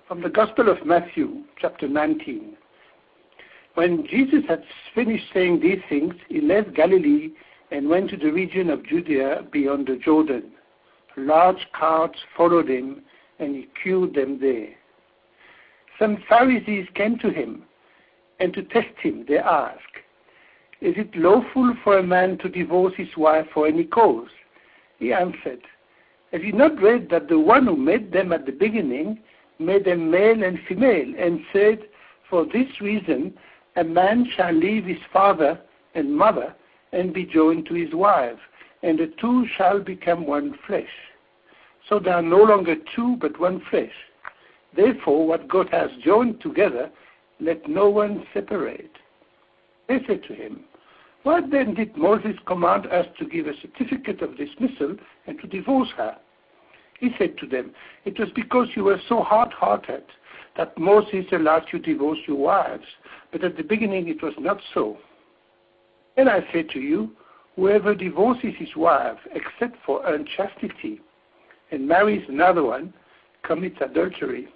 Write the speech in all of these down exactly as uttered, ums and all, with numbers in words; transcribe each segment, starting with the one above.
From the Gospel of Matthew, chapter nineteen. When Jesus had finished saying these things, he left Galilee and went to the region of Judea beyond the Jordan. Large crowds followed him, and he cured them there. Some Pharisees came to him, and to test him, they asked, "Is it lawful for a man to divorce his wife for any cause?" He answered, "Have you not read that the one who made them at the beginning made them male and female, and said, 'For this reason a man shall leave his father and mother and be joined to his wife, and the two shall become one flesh.' So they are no longer two, but one flesh. Therefore, what God has joined together, let no one separate." They said to him, "Why then did Moses command us to give a certificate of dismissal and to divorce her?" He said to them, "It was because you were so hard-hearted that Moses allowed you to divorce your wives, but at the beginning it was not so. And I say to you, whoever divorces his wife except for unchastity and marries another one commits adultery."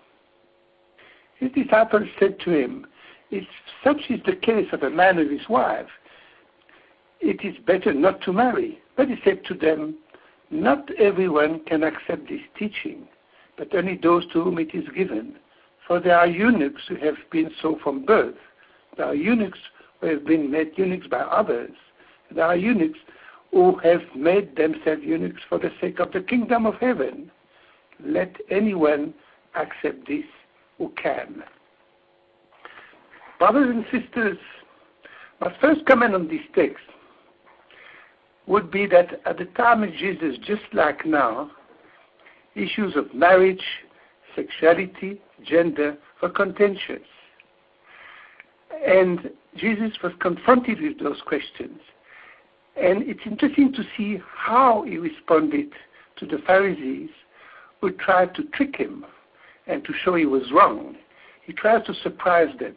His disciples said to him, "If such is the case of a man with his wife, it is better not to marry." But he said to them, "Not everyone can accept this teaching, but only those to whom it is given. For there are eunuchs who have been so from birth. There are eunuchs who have been made eunuchs by others. There are eunuchs who have made themselves eunuchs for the sake of the kingdom of heaven. Let anyone accept this who can." Brothers and sisters, my first comment on this text would be that at the time of Jesus, just like now, issues of marriage, sexuality, gender were contentious. And Jesus was confronted with those questions. And it's interesting to see how he responded to the Pharisees who tried to trick him and to show he was wrong. He tried to surprise them.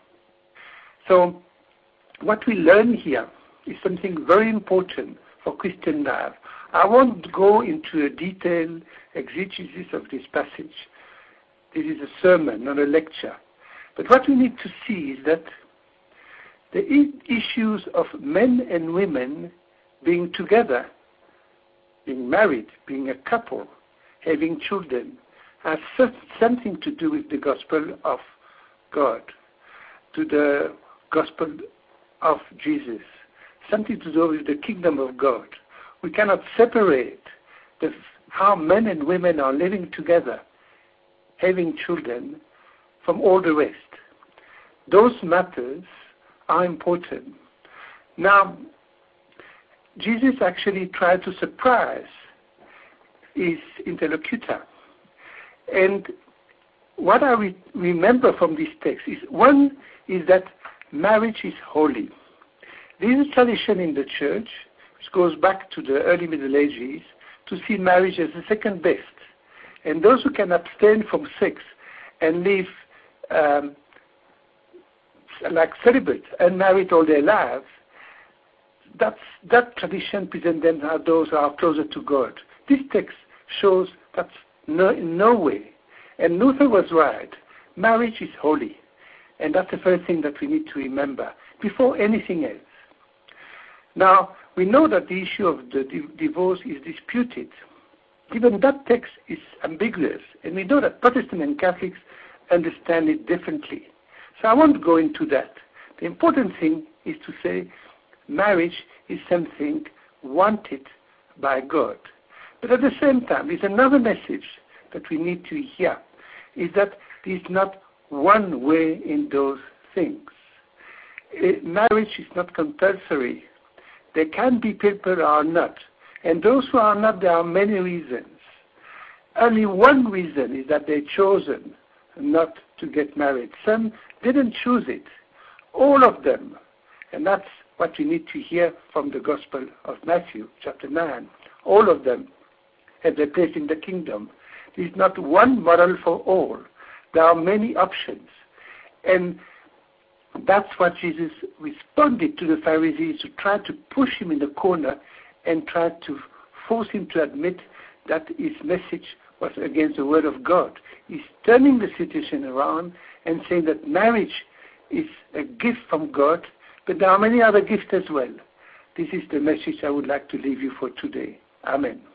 So what we learn here is something very important for Christian life. I won't go into a detailed exegesis of this passage. This is a sermon, not a lecture. But what we need to see is that the issues of men and women being together, being married, being a couple, having children, has something to do with the gospel of God, to the gospel of Jesus, something to do with the kingdom of God. We cannot separate the, how men and women are living together, having children, from all the rest. Those matters are important. Now, Jesus actually tried to surprise his interlocutor. And what I re- remember from this text is, one is that marriage is holy. There is a tradition in the church, which goes back to the early Middle Ages, to see marriage as the second best. And those who can abstain from sex and live um, like celibate, unmarried all their lives, that's, that tradition presents them as those who are closer to God. This text shows that's no, in no way. And Luther was right. Marriage is holy. And that's the first thing that we need to remember before anything else. Now, we know that the issue of the di- divorce is disputed. Even that text is ambiguous, and we know that Protestant and Catholics understand it differently. So I won't go into that. The important thing is to say marriage is something wanted by God. But at the same time, there's another message that we need to hear, is that there's not one way in those things. Uh, marriage is not compulsory. There can be people who are not. And those who are not, there are many reasons. Only one reason is that they've chosen not to get married. Some didn't choose it. All of them. And that's what we need to hear from the Gospel of Matthew, chapter nine. All of them have their place in the kingdom. There is not one model for all. There are many options. And that's what Jesus responded to the Pharisees, who tried to push him in the corner and tried to force him to admit that his message was against the word of God. He's turning the situation around and saying that marriage is a gift from God, but there are many other gifts as well. This is the message I would like to leave you for today. Amen.